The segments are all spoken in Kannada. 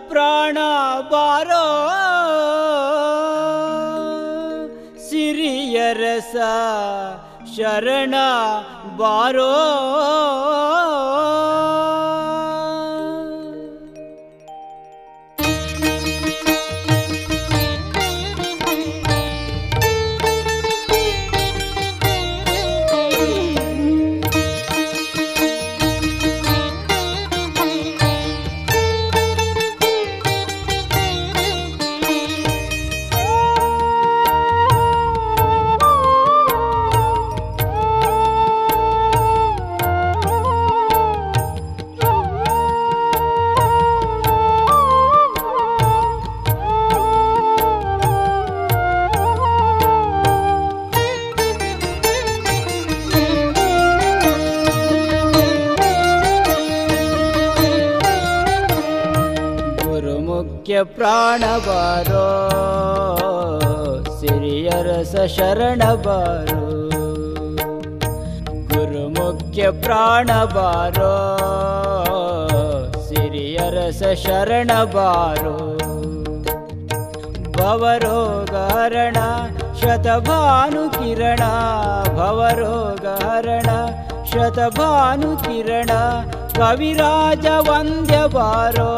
ಪ್ರಾಣ ಬಾರೋ ಸಿರಿಯರಸ ಶರಣ ಬಾರೋ ಪ್ರಾಣ ಬಾರೋ ಸಿರಿಯರಸ ಶರಣ ಬಾರೋ ಗುರುಮುಖ್ಯ ಪ್ರಾಣ ಬಾರೋ ಸಿರಿಯರಸ ಶರಣ ಬಾರೋ ಭವರೋಗಹರಣ ಶತಭಾನು ಕಿರಣ ಭವರೋಗಹರಣ ಶತಭಾನು ಕಿರಣ ಕವಿರಾಜ ವಂದ್ಯ ಬಾರೋ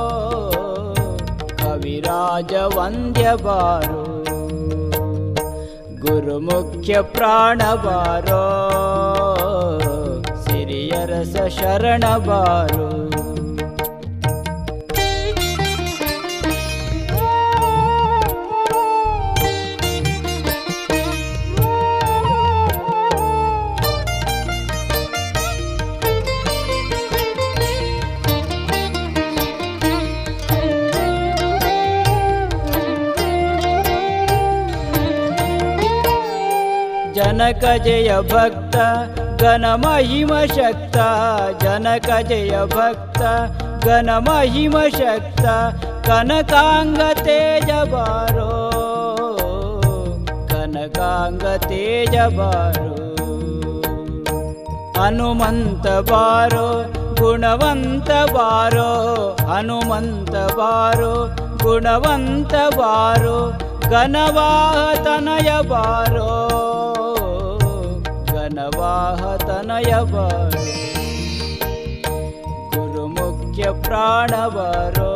ಕವಿರಾಜ ವಂದ್ಯ ಬಾರೋ ಗುರುಮುಖ್ಯ ಪ್ರಾಣ ಬಾರೋ ಸಿರಿಯರಸ ಶರಣ ಬಾರೋ ಜನಕ ಜಯ ಭಕ್ತ ಘನ ಮಹಿಮ ಶಕ್ತ ಜನಕ ಜಯ ಭಕ್ತ ಘನ ಮಹಿಮ ಶಕ್ತ ಕನಕಾಂಗ ತೇಜ ಬಾರೋ ಕನಕಾಂಗ ತೇಜ ಬಾರೋ ಹನುಮಂತ ಬಾರೋ ಗುಣವಂತ ಬಾರೋ ಹನುಮಂತ ಬಾರೋ ಗುಣವಂತ ಬಾರೋ ಘನವಾಹತನಯ ಬಾರೋ ಘನವಾಹತನಯ ಬಾರೋ ಗುರುಮುಖ್ಯ ಪ್ರಾಣ ಬಾರೋ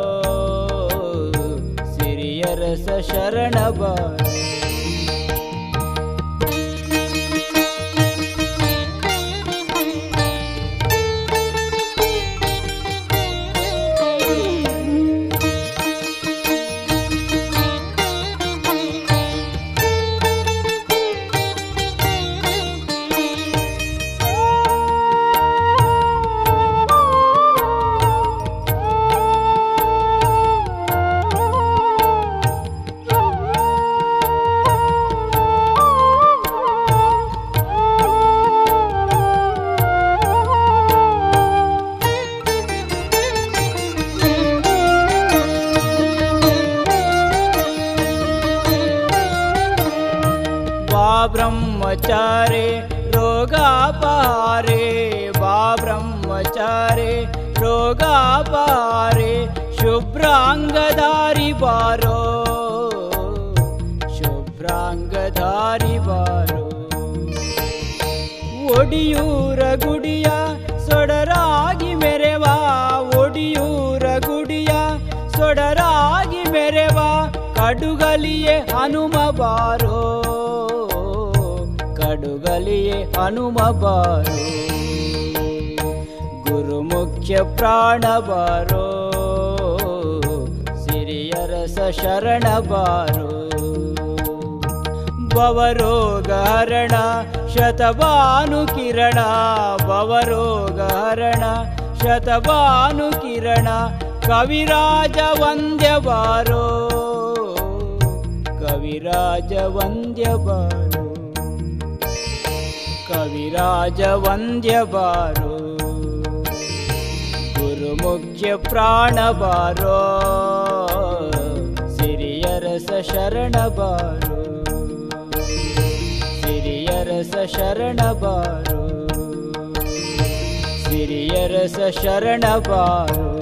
ಸಿರಿಯರಸ ಶರಣ ಬಾರೋ ब्रह्मचारे रोगापहारे बा ब्रह्मचारे रोगापहारे शुभ्रांगधारी बारो शुभ्रांगधारी बारो ಒಡಿಯೂರ ಗುಡಿಯ ಸೊಡರಾಗಿ ಮೆರೆವಾ ಒಡಿಯೂರ ಗುಡಿಯ ಸೊಡರಾಗಿ ಮೆರೆವಾ ಕಡುಗಲಿಯೇ ಹನುಮ ಬಾರೋ ಕಡುಗಲಿಯೇ ಹನುಮ ಬಾರೋ ಗುರುಮುಖ್ಯ ಪ್ರಾಣ ಬಾರೋ ಸಿರಿಯರಸ ಶರಣ ಬಾರೋ ಭವರೋಗಹರಣ ಶತಭಾನು ಕಿರಣ ಭವರೋಗಹರಣ ಶತಭಾನು ಕಿರಣ ಕವಿರಾಜ ವಂದ್ಯ ಬಾರೋ ಕವಿರಾಜ ವಂದ್ಯ ಬಾರೋ ಕವಿರಾಜ ವಂದ್ಯ ಬಾರೋ ಗುರುಮುಖ್ಯ ಪ್ರಾಣ ಬಾರೋ ಸಿರಿಯರಸ ಶರಣ ಬಾರೋ ಸಿರಿಯರಸ ಶರಣ ಬಾರೋ ಸಿರಿಯರಸ ಶರಣ ಬಾರೋ